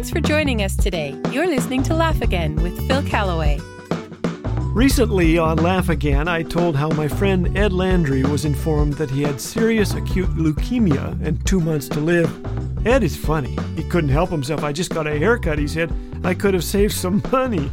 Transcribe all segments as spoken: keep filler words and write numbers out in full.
Thanks for joining us today. You're listening to Laugh Again with Phil Callaway. Recently on Laugh Again, I told how my friend Ed Landry was informed that he had serious acute leukemia and two months to live. Ed is funny. He couldn't help himself. I just got a haircut, he said. I could have saved some money.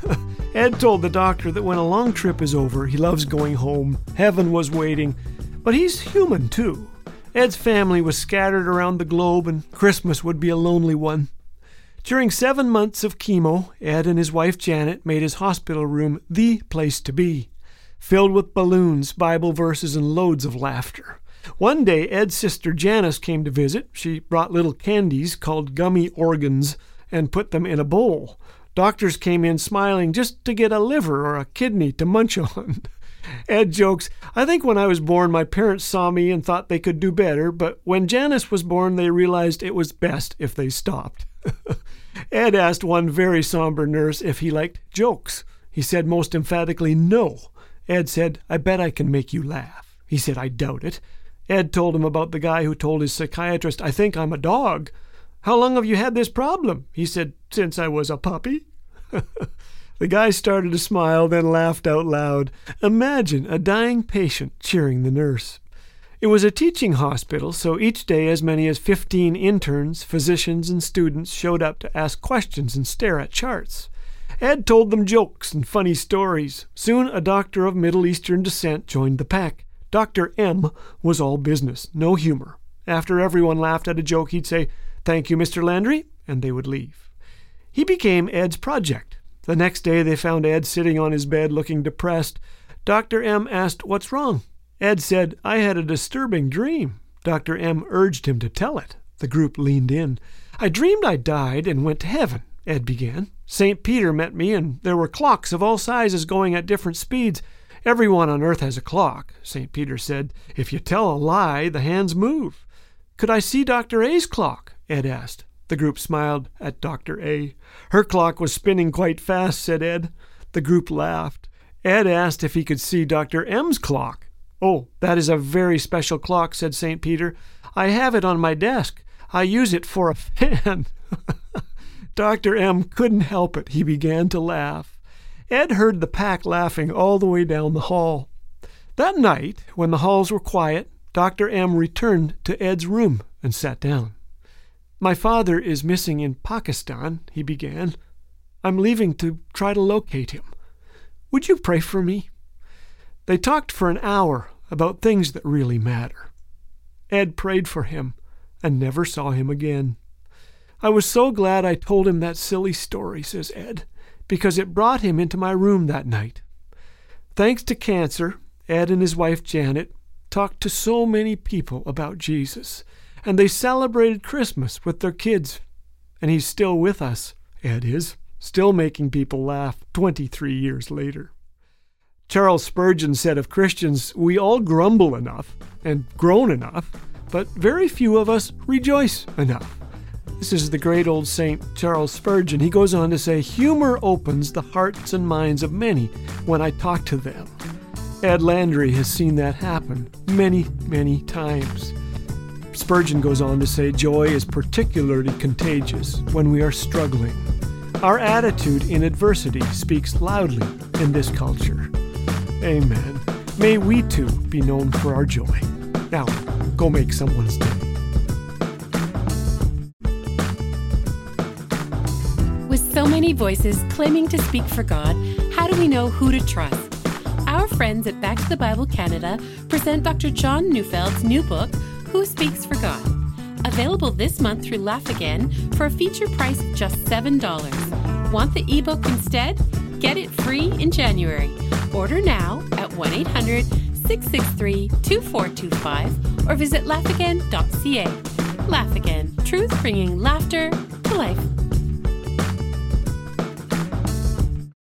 Ed told the doctor that when a long trip is over, he loves going home. Heaven was waiting. But he's human, too. Ed's family was scattered around the globe, and Christmas would be a lonely one. During seven months of chemo, Ed and his wife Janet made his hospital room the place to be, filled with balloons, Bible verses, and loads of laughter. One day, Ed's sister Janice came to visit. She brought little candies called gummy organs and put them in a bowl. Doctors came in smiling just to get a liver or a kidney to munch on. Ed jokes, I think when I was born, my parents saw me and thought they could do better, but when Janice was born, they realized it was best if they stopped. Ed asked one very somber nurse if he liked jokes. He said most emphatically no. Ed said, I bet I can make you laugh. He said, I doubt it. Ed told him about the guy who told his psychiatrist, I think I'm a dog. How long have you had this problem? He said, since I was a puppy. The guy started to smile, then laughed out loud. Imagine a dying patient cheering the nurse. It was a teaching hospital, so each day as many as fifteen interns, physicians, and students showed up to ask questions and stare at charts. Ed told them jokes and funny stories. Soon a doctor of Middle Eastern descent joined the pack. Doctor M was all business, no humor. After everyone laughed at a joke, he'd say, Thank you, Mister Landry, and they would leave. He became Ed's project. The next day they found Ed sitting on his bed looking depressed. Doctor M asked, What's wrong? Ed said, I had a disturbing dream. Doctor M urged him to tell it. The group leaned in. I dreamed I died and went to heaven, Ed began. Saint Peter met me, and there were clocks of all sizes going at different speeds. Everyone on earth has a clock, Saint Peter said. If you tell a lie, the hands move. Could I see Doctor A's clock? Ed asked. The group smiled at Doctor A. Her clock was spinning quite fast, said Ed. The group laughed. Ed asked if he could see Doctor M's clock. Oh, that is a very special clock, said Saint Peter. I have it on my desk. I use it for a fan. Doctor M couldn't help it. He began to laugh. Ed heard the pack laughing all the way down the hall. That night, when the halls were quiet, Doctor M returned to Ed's room and sat down. My father is missing in Pakistan, he began. I'm leaving to try to locate him. Would you pray for me? They talked for an hour about things that really matter. Ed prayed for him and never saw him again. I was so glad I told him that silly story, says Ed, because it brought him into my room that night. Thanks to cancer, Ed and his wife Janet talked to so many people about Jesus, and they celebrated Christmas with their kids. And he's still with us, Ed is, still making people laugh twenty-three years later. Charles Spurgeon said of Christians, we all grumble enough and groan enough, but very few of us rejoice enough. This is the great old Saint Charles Spurgeon. He goes on to say, humor opens the hearts and minds of many when I talk to them. Ed Landry has seen that happen many, many times. Spurgeon goes on to say, joy is particularly contagious when we are struggling. Our attitude in adversity speaks loudly in this culture. Amen. May we too be known for our joy. Now, go make someone's day. With so many voices claiming to speak for God, how do we know who to trust? Our friends at Back to the Bible Canada present Doctor John Neufeld's new book, Who Speaks for God? Available this month through Laugh Again for a feature price of just seven dollars. Want the ebook instead? Get it free in January. Order now at one eight hundred, six six three, two four two five or visit laugh again dot c a. Laugh Again, truth bringing laughter to life.